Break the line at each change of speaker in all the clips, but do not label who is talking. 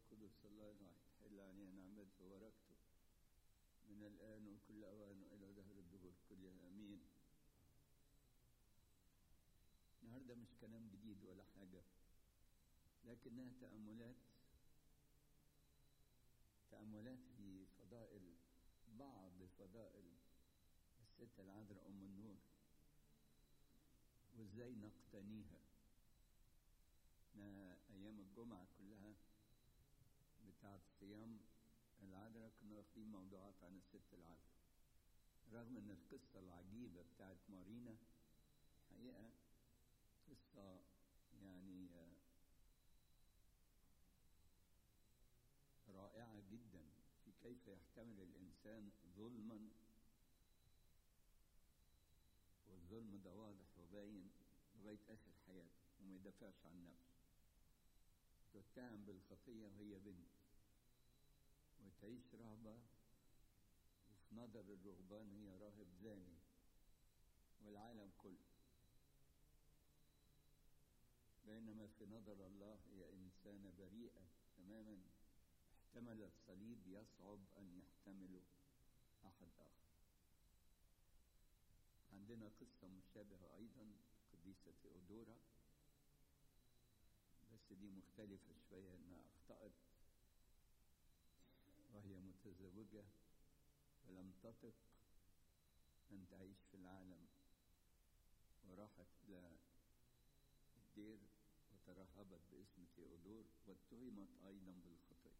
القدس الله الواحد حل علينا نعمته وبركته من الآن وكل أوان وإلى دهر الدهور كلها آمين. النهارده مش كلام جديد ولا حاجة، لكنها تأملات في فضائل بعض فضائل الست العذراء أم النور وإزاي نقتنيها. أيام الجمعة كلها بتاعة صيام العذراء كنا واخدين موضوعات عن الست العذراء، رغم ان القصة العجيبة بتاعة مارينا حقيقة قصة يعني رائعة جدا في كيف يحتمل الإنسان ظلما، والظلم ده واضح وباين لغاية آخر حياته وما يدافعش عن نفسه، تتهم بالخطية وهي بنت، وتعيش رهبة وفي نظر الرهبان هي راهب زاني والعالم كله، بينما في نظر الله هي إنسانة بريئة تماما احتمل الصليب يصعب أن يحتمله أحد آخر. عندنا قصة مشابهة أيضا قديسة تيودورا، بس دي مختلفة شوية، إنها أخطأت وهي متزوجة فلم تطق أن تعيش في العالم، وراحت إلى الدير وترهبت باسم تيودور واتهمت أيضا بالخطية،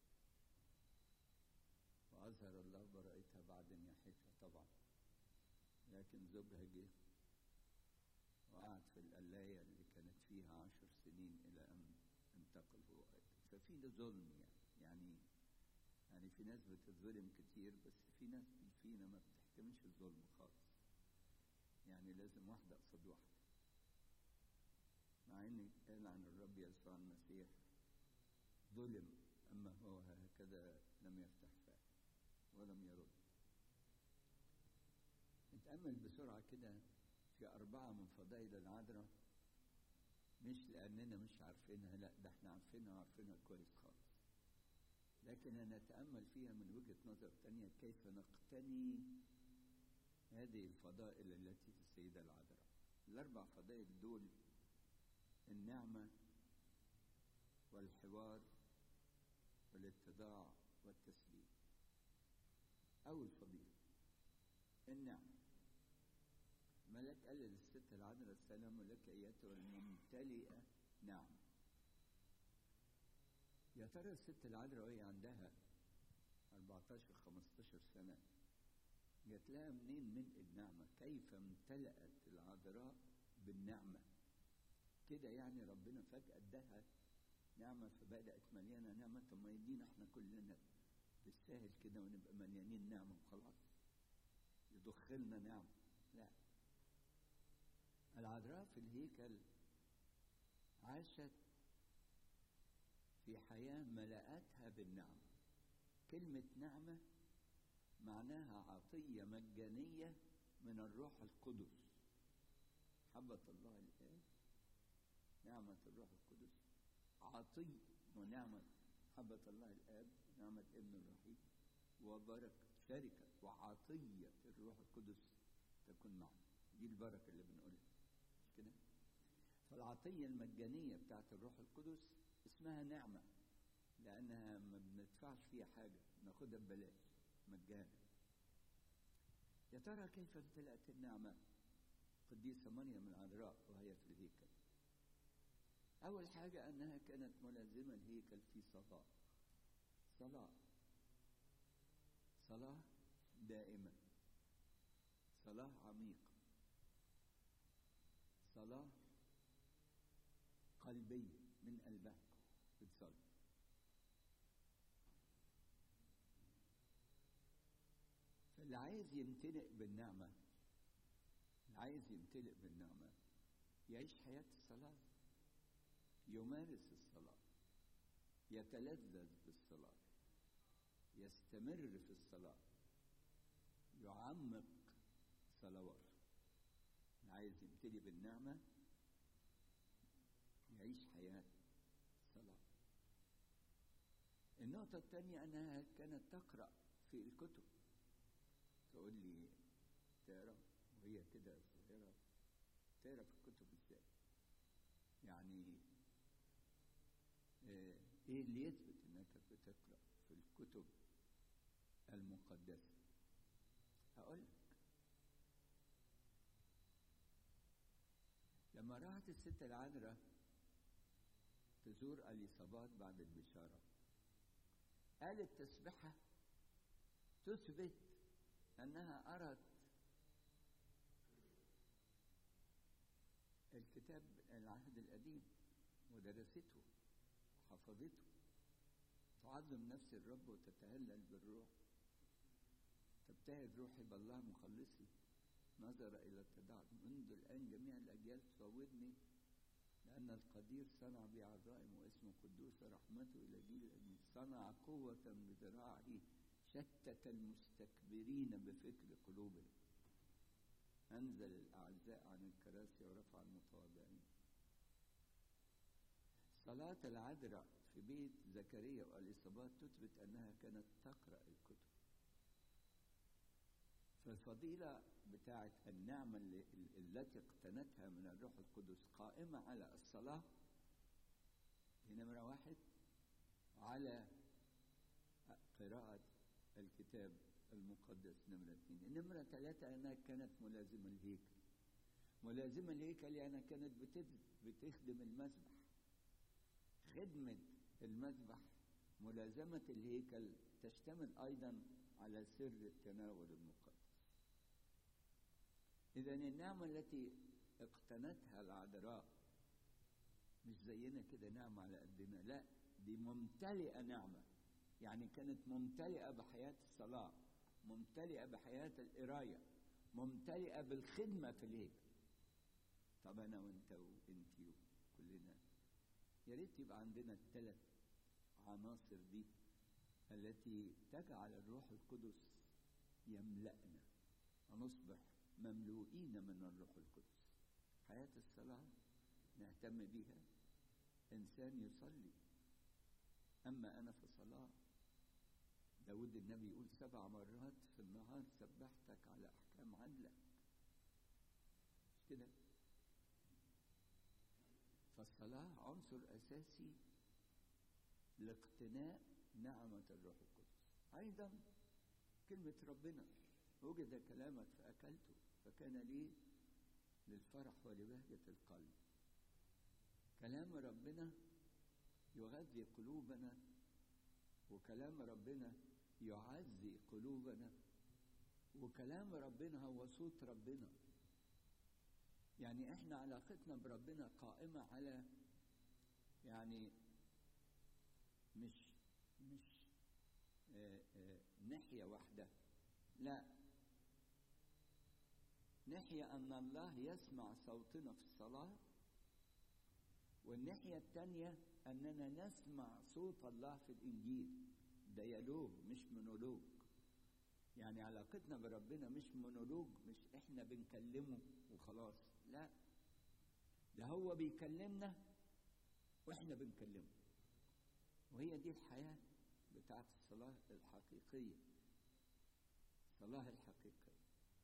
وأظهر الله براءتها بعد نياحتها طبعا، لكن زوجها جه وقعد في القلاية اللي كانت فيها 10 سنين إلى أن انتقل هو أيضا. ففي ظلم يعني في ناس بتتظلم كتير، بس في ناس فينا ما بتحتملش الظلم خالص، يعني لازم واحدة قصاد واحدة، مع ان قال عن الرب يسوع المسيح ظلم اما هو هكذا لم يفتح فاه ولم يرد. نتأمل بسرعة كده في 4 من فضائل العذراء، مش لأننا مش عارفينها، لا ده احنا عارفينها وعارفينها كويس خالص، لكن نتأمل فيها من وجهة نظر تانية كيف نقتني هذه الفضائل التي في السيدة العذراء. ال4 فضائل دول النعمة والحوار والاتضاع والتسليم. أول فضيلة النعمة، ملاك قال للست العذراء السلام لك أيتها الممتلئة نعمة. يا ترى الست العذراء وهي عندها 14 15 سنة جات لها منين ملء النعمة؟ كيف امتلأت العذراء بالنعمة كده؟ يعني ربنا فجأة اداها نعمة فبدأت مليانة نعمة. طب ما يدينا احنا كلنا بالسهل كده ونبقى مليانين نعمة وخلاص، يدخلنا نعمة؟ لا، العذراء في الهيكل عاشت في حياة ملأتها بالنعمة. كلمة نعمة معناها عطية مجانية من الروح القدس، محبة الله الآب، نعمة الروح القدس، عطية ونعمة محبة الله الآب، نعمة ابن الوحيد، وبركة شركة وعطية الروح القدس تكون معنا. دي البركة اللي بنقولها، مش كده؟ فالعطية المجانية بتاعت الروح القدس اسمها نعمة، لأنها ما بندفعش فيها حاجة، ناخدها ببلاش مجانا. يا ترى كيف امتلأت النعمة قديسة مريم العذراء وهي في الهيكل؟ أول حاجة أنها كانت ملازمة الهيكل في صلاة دائمة، صلاة عميقة، صلاة قلبية من قلبها بتصلي. فاللي عايز يمتلئ بالنعمة، يعيش حياة الصلاة، يمارس الصلاة، يتلذذ بالصلاة، يستمر في الصلاة، يعمق صلواته. عايز يمتلئ بالنعمة يعيش حياة صلاة. النقطة الثانية أنها كانت تقرأ في الكتب. تقول لي تقرأ وهي كده صغيرة، تقرأ في الكتب إزاي؟ يعني إيه اللي يثبت أنك بتقرأ في الكتب المقدسة؟ هقول لك. لما راحت الست العذراء تزور اليصابات بعد البشارة، قالت تسبحة تثبت أنها أرت الكتاب العهد القديم ودرسته وحفظته. تعظم نفس الرب وتتهلل بالروح، تبتهج روحي بالله مخلصي، نظر إلى اتضاع منذ الآن جميع الأجيال تصودني، لأن القدير صنع بي عظائم واسمه قدوس، رحمته إلى جيل الأجيال، صنع قوة بذراعه، شتت المستكبرين بفكر قلوبهم، أنزل الأعزاء عن الكراسي ورفع المتواضعين. صلاة العذراء في بيت زكريا واليصابات تثبت أنها كانت تقرأ الكتب. فالفضيلة بتاعت النعمة التي اقتنتها من الروح القدس قائمة على الصلاة دي نمرة 1، على قراءة الكتاب المقدس نمرة 2. نمرة 3 أنها كانت ملازمة الهيكل. ملازمة الهيكل يعني كانت بتخدم المذبح. خدمة المذبح ملازمة الهيكل تشتمل أيضا على سر التناول المقدس. إذن النعمة التي اقتنتها العذراء مش زينا كده نعمة على قدنا، لا، دي ممتلئة نعمة. يعني كانت ممتلئة بحياة الصلاة، ممتلئة بحياة القراية، ممتلئة بالخدمة في الهيكل. طب أنا وأنت وأنتي وكلنا يا ريت يبقى عندنا ال3 عناصر دي التي تجعل الروح القدس يملأنا ونصبح مملوئين من الروح القدس. حياة الصلاة نهتم بيها، إنسان يصلي. أما أنا في صلاة، داود النبي يقول 7 مرات في النهار سبحتك على أحكام عدلك، مش كده؟ فالصلاة عنصر أساسي لاقتناء نعمة الروح القدس. أيضا كلمة ربنا، وجد كلامك فأكلته فكان لي للفرح ولبهجة القلب. كلام ربنا يغذي قلوبنا، وكلام ربنا يعزي قلوبنا، وكلام ربنا هو صوت ربنا. يعني احنا علاقتنا بربنا قائمة على يعني مش ناحية واحدة، لا، ناحية أن الله يسمع صوتنا في الصلاة، والناحية الثانية أننا نسمع صوت الله في الإنجيل. ديالوج مش مونولوج. يعني علاقتنا بربنا مش مونولوج، مش إحنا بنكلمه وخلاص، لا، ده هو بيكلمنا وإحنا بنكلمه. وهي دي الحياة بتاعت الصلاة الحقيقية، الصلاة الحقيقية.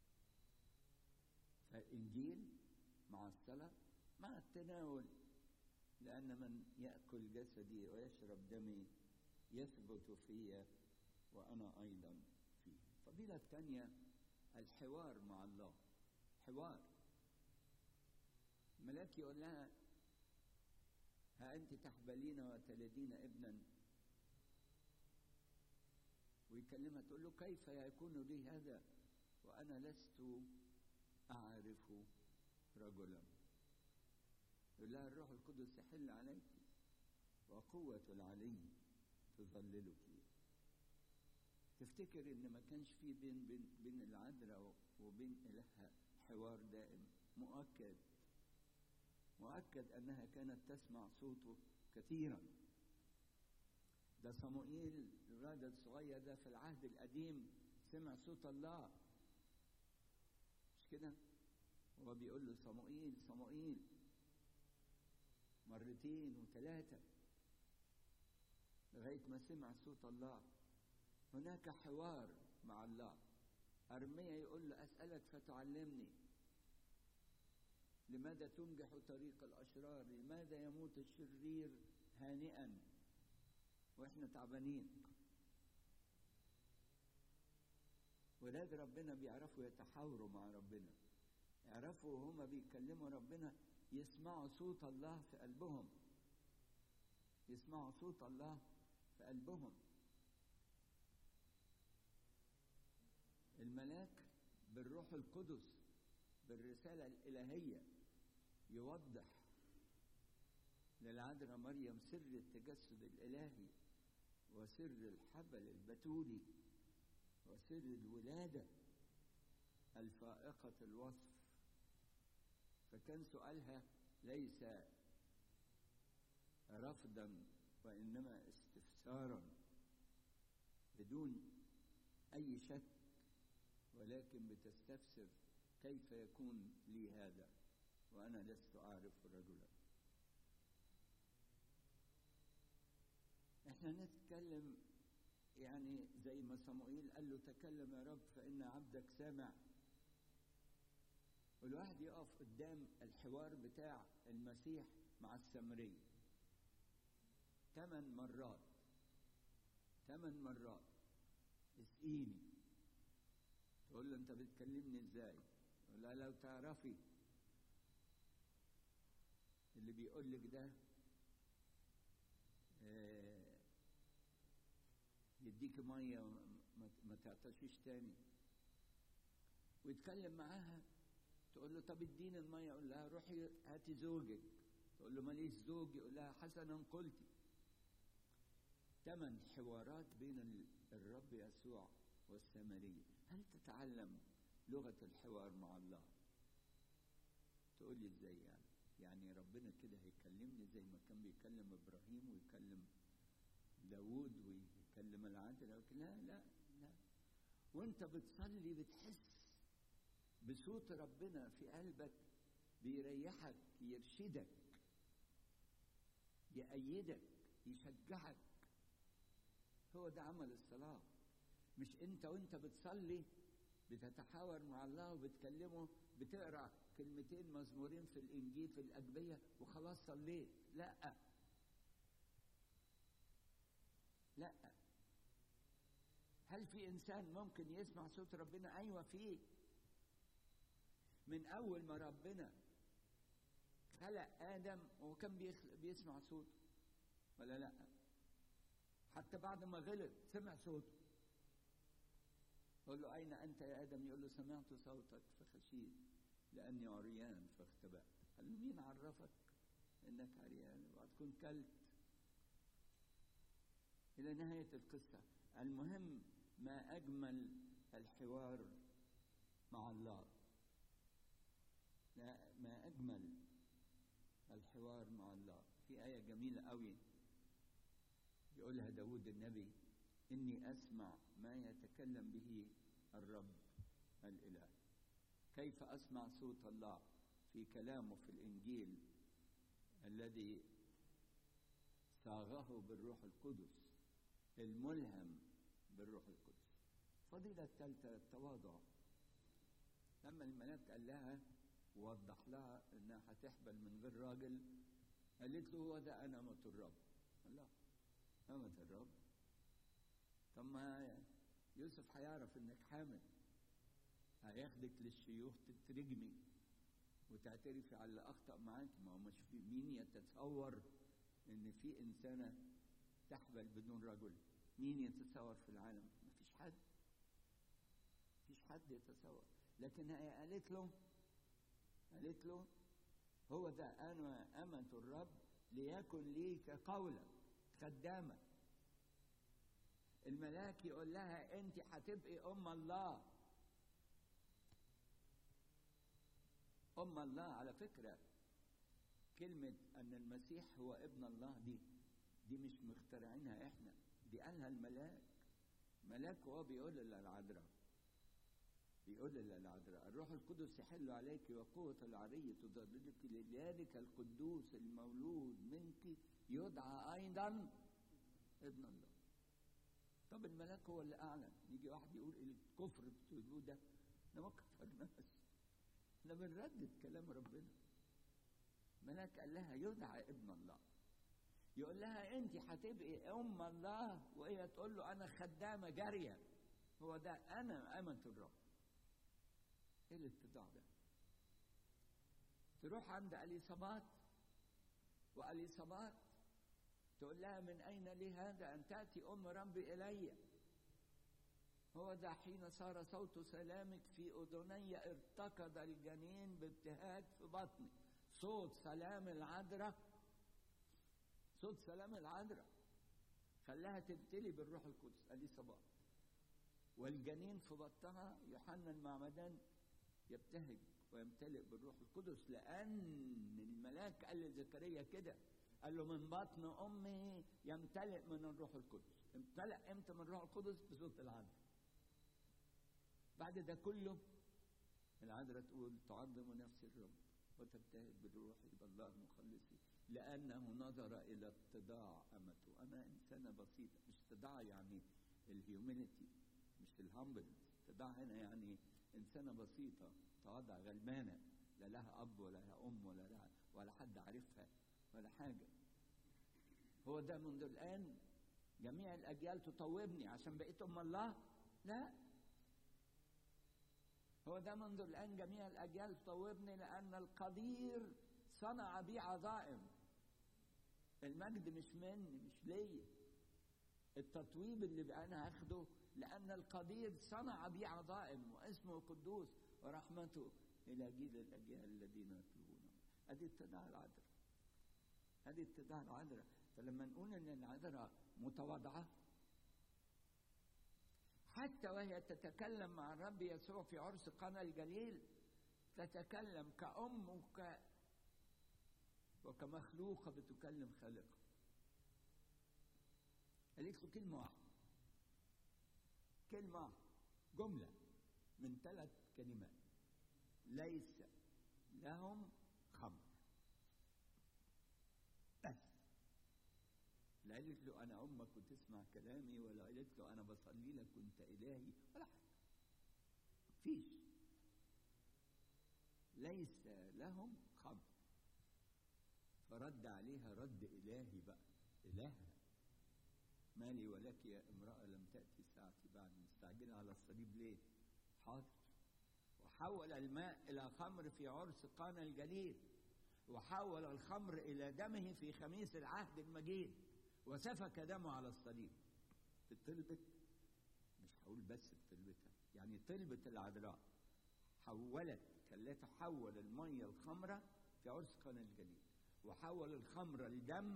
فالإنجيل مع الصلاة مع التناول، لأن من يأكل جسدي ويشرب دمي يثبت في وأنا أيضا فيه. الفضيلة الثانية الحوار مع الله. حوار. ملاك يقول لها ها أنت تحبلين وتلدين ابنا، ويكلمها تقول له كيف يكون لي هذا وأنا لست أعرف رجلا. يقول لها الروح القدس يحل عليك وقوة العلي تظللك. تفتكر ان ما كانش في بين العذراء وبين إلهها حوار دائم؟ مؤكد انها كانت تسمع صوته كثيرا. ده صموئيل الولد الصغير ده في العهد القديم سمع صوت الله، مش كده؟ هو بيقول له صموئيل صموئيل مرتين و3 لغاية ما سمع صوت الله. هناك حوار مع الله. أرميا يقول له أسألك فتعلمني، لماذا تنجح طريق الأشرار؟ لماذا يموت الشرير هانئا وإحنا تعبانين؟ ولاد ربنا بيعرفوا يتحاوروا مع ربنا، يعرفوا وهم بيكلموا ربنا يسمعوا صوت الله في قلبهم، يسمعوا صوت الله في قلبهم. الملاك بالروح القدس بالرسالة الإلهية يوضح للعذراء مريم سر التجسد الإلهي وسر الحبل البتولي وسر الولادة الفائقة الوصف. فكان سؤالها ليس رفضا وإنما استفسارا بدون أي شك، ولكن بتستفسر كيف يكون لي هذا وأنا لست أعرف رجلا. احنا نتكلم يعني زي ما صموئيل قال له تكلم يا رب فإن عبدك سامع. والواحد يقف قدام الحوار بتاع المسيح مع السامرية 8 مرات، 8 مرات اسقيني. تقول له انت بتكلمني ازاي؟ يقول لها لو تعرفي اللي بيقول لك ده يديك ميه ما تعطشيش تاني. ويتكلم معاها تقول له طب اديني الميه، يقول لها روحي هاتي زوجك. تقول له ماليش زوج، يقول لها حسنا قلتي. 8 حوارات بين الرب يسوع والسامرية. هل تتعلم لغة الحوار مع الله؟ تقول لي ازاي يعني ربنا كده هيكلمني زي ما كان بيكلم ابراهيم ويكلم داود ويكلم العذراء؟ لا لا لا. وانت بتصلي بتحس بصوت ربنا في قلبك بيريحك، يرشدك، يأيدك، يشجعك. هو ده عمل الصلاة. مش انت وانت بتصلي بتتحاور مع الله وبتكلمه، بتقرأ كلمتين مزمورين في الإنجيل في الأجبية وخلاص صليت. لا لا. هل في إنسان ممكن يسمع صوت ربنا؟ أيوة فيه. من أول ما ربنا خلق آدم وكان بيسمع صوته ولا لا؟ حتى بعد ما غلط سمع صوته. يقول له أين أنت يا آدم؟ يقول له سمعت صوتك فخشيت لأني عريان فاختبأت. قال له مين عرفك إنك عريان وهتكون كلت؟ إلى نهاية القصة. المهم ما أجمل الحوار مع الله، ما أجمل الحوار مع الله. في آية جميلة قوي يقولها داود النبي: إني أسمع ما يتكلم به الرب الإله. كيف أسمع صوت الله؟ في كلامه في الإنجيل الذي صاغه بالروح القدس، الملهم بالروح القدس. فضيلة الثالثة التواضع. لما الملاك قال لها ووضح لها انها هتحبل من غير راجل، قالت له هو ده انا أمة الرب. الله، أمة الرب؟ طب ما يوسف هيعرف انك حامل، هياخدك للشيوخ تترجمي وتعترفي على اللي اخطأ معاك. ما هو مش في مين يتصور ان في انسانة تحبل بدون رجل؟ مين يتصور في العالم؟ مفيش حد، مفيش حد يتصور. لكن هي قالت له هو ده انا أمة الرب ليكن لي كقولك خدامة. الملاك يقول لها انت هتبقي ام الله. ام الله. على فكرة كلمة ان المسيح هو ابن الله دي مش مخترعينها احنا، دي قالها الملاك. ملاك هو بيقول للعذراء الروح القدس يحل عليك وقوة العري تضللك، لذلك القدوس المولود منك يدعى أيضا ابن الله. طب الملاك هو اللي اعلن. يجي واحد يقول الكفر بتقولوه ده، احنا ما كفرناش، احنا بنردد كلام ربنا. ملاك قال لها يدعى ابن الله، يقول لها انت هتبقي ام الله، وهي تقول له انا خدامه جاريه. هو ده انا امة الرب. ايه الاتضاع ده؟ تروح عند اليصابات، واليصابات تقول لها من اين لي هذا ان تاتي ام ربي الي؟ هو ده حين صار صوت سلامك في اذني ارتكض الجنين بابتهاج في بطني. صوت سلام العذراء، صوت سلام العذراء خلاها تمتلي بالروح القدس اليصابات. والجنين في بطنها يوحنا المعمدان يبتهج ويمتلئ بالروح القدس، لأن الملاك قال لزكريا كده، قال له من بطن أمه يمتلئ من الروح القدس. امتلأ امتى من الروح القدس؟ بصوت العذراء. بعد ده كله العذراء تقول تعظم نفسي الرب وتبتهج بالروح بالله مخلصي، لأنه نظر إلى اتضاع أمته. أنا إنسانة بسيطة. مش اتضاع يعني الهيومينيتي، مش الهامبل. اتضاع هنا يعني إنسانة بسيطة تواضع غلبانة، لا لها أب ولا لها أم ولا حد عارفها ولا حاجة. هو ده منذ الآن جميع الأجيال تطوبني عشان بقيت أم الله؟ لا. هو ده منذ الآن جميع الأجيال تطوبني لأن القدير صنع بي عظائم. المجد مش مني، مش ليا. التطويب اللي أنا هاخده لأن القدير صنع بي عظائم، واسمه قدوس ورحمته إلى جيل الأجيال الذين يطلبونه. هذه اتضاع العذراء، هذه اتضاع العذراء. فلما نقول إن العذراء متواضعة، حتى وهي تتكلم مع الرب يسوع في عرس قانا الجليل تتكلم كأم وكمخلوقة بتكلم خالقها. قالت له كلمة واحدة، كلمة واحدة، جملة من 3 كلمات: ليس لهم خمر. بس لا قالت له أنا أمك وتسمع كلامي، ولا قالت له أنا بصلي لك وأنت إلهي، ولا حاجة. فيش. ليس لهم خمر. فرد عليها رد إلهي بقى، إلهها: مالي ولك يا امرأة لم تأتي ساعتي بعد، مستعجلة على الصليب ليه؟ حاضر. وحول الماء إلى خمر في عرس قانا الجليل، وحول الخمر إلى دمه في خميس العهد المجيد، وسفك دمه على الصليب. في طلبة، مش هقول بس في طلبتها، يعني طلبة العذراء خلتها تحول المية الخمرة في عرس قانا الجليل، وحول الخمر الدم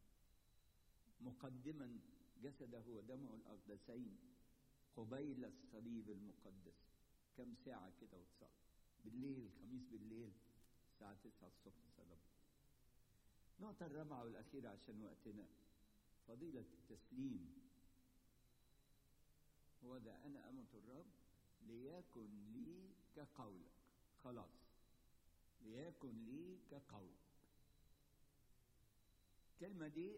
مقدما جسده ودمه الأقدسين قبيل الصليب المقدس. كم ساعة كده وتصلي بالليل، خميس بالليل الساعة 9 الصبح صلاه. النقطة الرابعة والأخيرة عشان وقتنا، فضيلة التسليم. هو ده أنا أمة الرب ليكن لي كقولك. خلاص، ليكن لي كقولك. الكلمة دي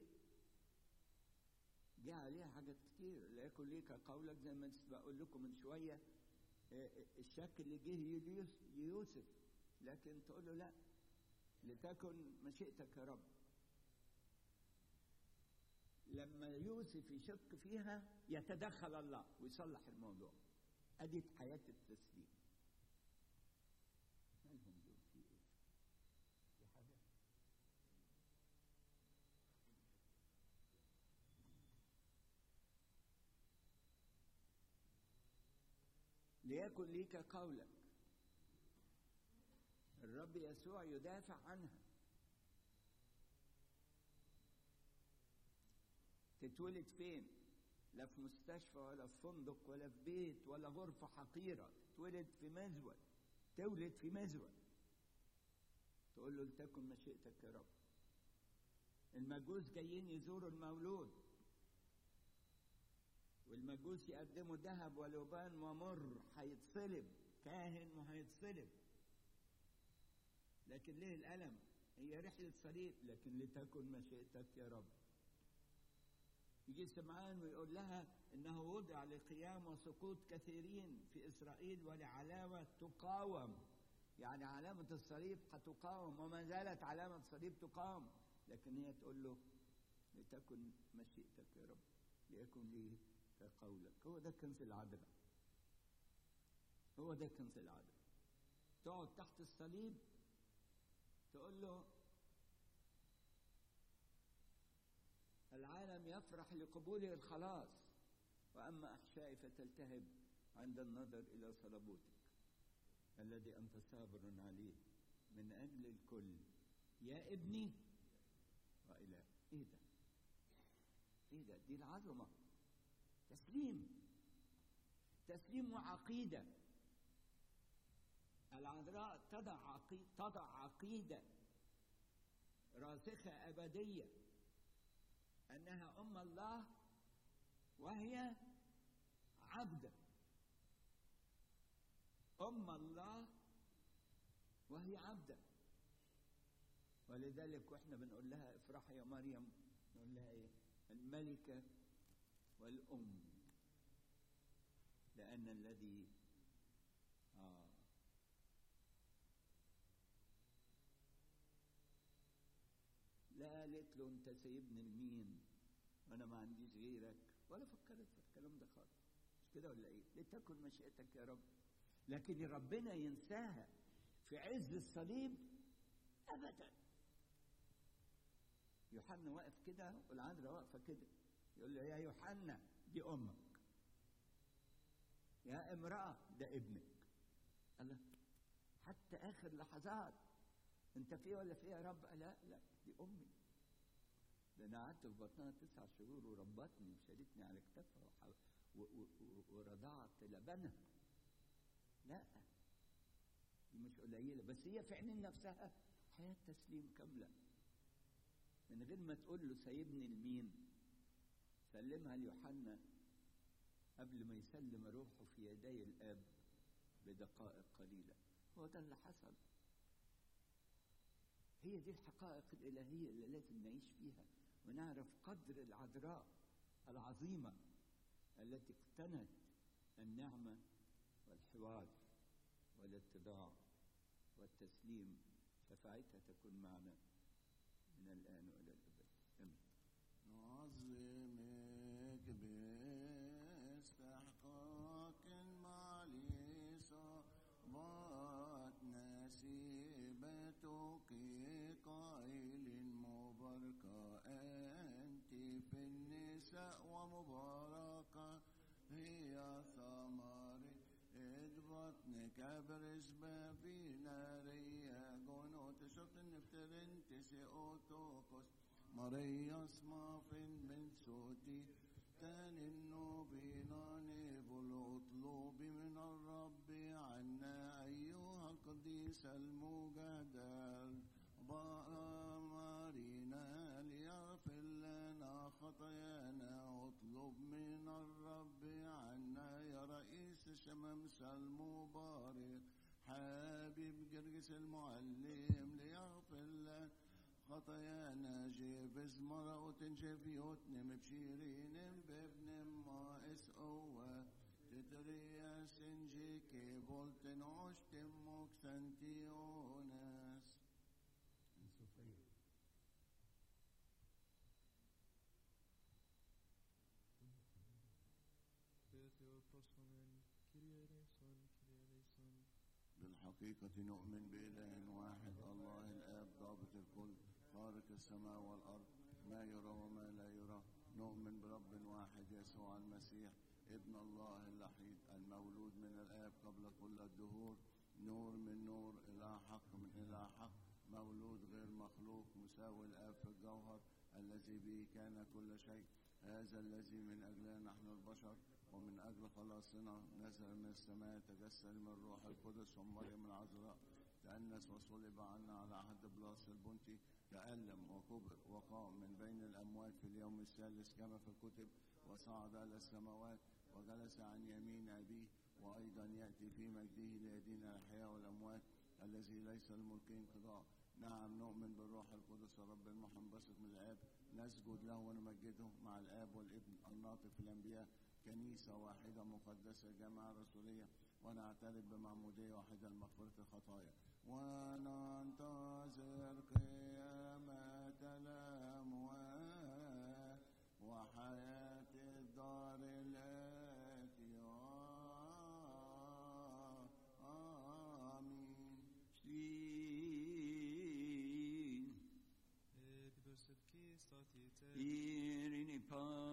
جاء عليها حاجات كتير. ليكن لي كقولك، زي ما بقول لكم من شوية الشك اللي جه يوسف، لكن تقول له لا، لتكن مشيئتك يا رب. لما يوسف يشك فيها يتدخل الله ويصلح الموضوع. أدي حياة التسليم. مالهم دول في إيه؟ في حاجة؟ ليكن ليك قولك. الرب يسوع يدافع عنها. تتولد فين؟ لا في مستشفى ولا في فندق ولا في بيت ولا غرفة حقيرة. تولد في مزود، تولد في مزود. تقول له لتكن مشيئتك يا رب. المجوس جايين يزوروا المولود، والمجوس يقدموا ذهب ولبان ومر، هيتصلب كاهن وهيتصلب. لكن ليه الألم؟ هي رحلة صليب، لكن لتكن مشيئتك يا رب. يجي سمعان ويقول لها إنه وضع لقيام وسقوط كثيرين في إسرائيل ولعلامة تقاوم، يعني علامة الصليب هتقاوم وما زالت علامة الصليب تقام، لكن هي تقول له لتكن مشيئتك يا رب، ليكن لي كقولك. هو ده كنز العذراء، هو ده كنز العذراء. تقعد تحت الصليب تقول له العالم يفرح لقبوله الخلاص، وأما أحشائي فتلتهب عند النظر إلى صلبوتك الذي أنت صابر عليه من أجل الكل يا ابني وإله. إيه ده؟ إيه ده؟ دي العظمة. تسليم وعقيدة. العذراء تضع عقيدة راسخة أبدية أنها أم الله وهي عبدة. أم الله وهي عبدة. ولذلك وإحنا بنقول لها افرحي يا مريم نقول لها إيه؟ الملكة والأم، لأن الذي لا قالت له أنت سايبني لمين وأنا ما عنديش غيرك، ولا فكرت في الكلام ده خالص. مش كده ولا إيه؟ لتكن مشيئتك يا رب. لكن ربنا ينساها في عز الصليب أبدا. يوحنا واقف كده والعذراء واقفة كده، يقول له يا يوحنا دي أمك، يا امرأة ده ابنك. الله، حتى آخر لحظات أنت فيه ولا فيه يا رب؟ لا دي أمي، ده أنا قعدت في بطنها 9 شهور وربتني وشالتني على كتافها ورضعت لبنها. لا دي مش قليلة، بس هي في عين نفسها حياة تسليم كاملة، من غير ما تقول له سايبني لمين. سلمها ليوحنا قبل ما يسلم روحه في يدي الآب بدقائق قليلة. هو ده اللي حصل. هي دي الحقائق الإلهية اللي لازم نعيش فيها ونعرف قدر العذراء العظيمة التي اقتنت النعمة والحوار والاتضاع والتسليم. شفاعتها تكون معنا من الآن وإلى الأبد. آمين.
نعظمك باستحقاق معلي صبات نسيبتك قائل مباركة أنت في النساء ومباركة هي ثمر بطنك أبرز ما في ناريا جنوت شط نفترن تسيوتوكس مريا اسمافن من صوتي تاني النوبينا نبل اطلب من الرب عنا أيها القديس المجدل بأمرنا ليغفر لنا خطايانا اطلب من الرب عنا يا رئيس الشمامسة المبارك حبيب جرجس المعلم ليغفر لنا خطايانا جيبز مرأة جفيوتن مبشيرين بابن ما اسقوة تتريا سنجي كيبولتن عشتم مكسنتيونس بالحقيقة نؤمن بإله واحد الله الآب ضابط الكل خالق السماء والأرض ما يرى وما لا يرى. نؤمن برب واحد يسوع المسيح ابن الله الوحيد المولود من الآب قبل كل الدهور نور من نور إله حق من إله حق مولود غير مخلوق مساوي الآب في الجوهر الذي به كان كل شيء. هذا الذي من أجلنا نحن البشر ومن أجل خلاصنا نزل من السماء تجسد من الروح القدس ومريم العذراء تأنس وصلب عنا على عهد بلاس البنطي تألم وكبر وقام من بين الأموات في اليوم الثالث كما في الكتب وصعد إلى السماوات وجلس عن يمين أبيه وأيضا يأتي في مجده ليدين الأحياء والأموات الذي ليس الملك انقضاء. نعم نؤمن بالروح القدس الرب المحنبسط من الآب نسجد له ونمجده مع الآب والابن الناطق في الأنبياء، كنيسة واحدة مقدسة جامعة رسولية، ونعترف بمعمودية واحدة لمغفرة الخطايا، وننتظر قيامة الأموات وحياة الدار الآتية. آمين.
Irini pa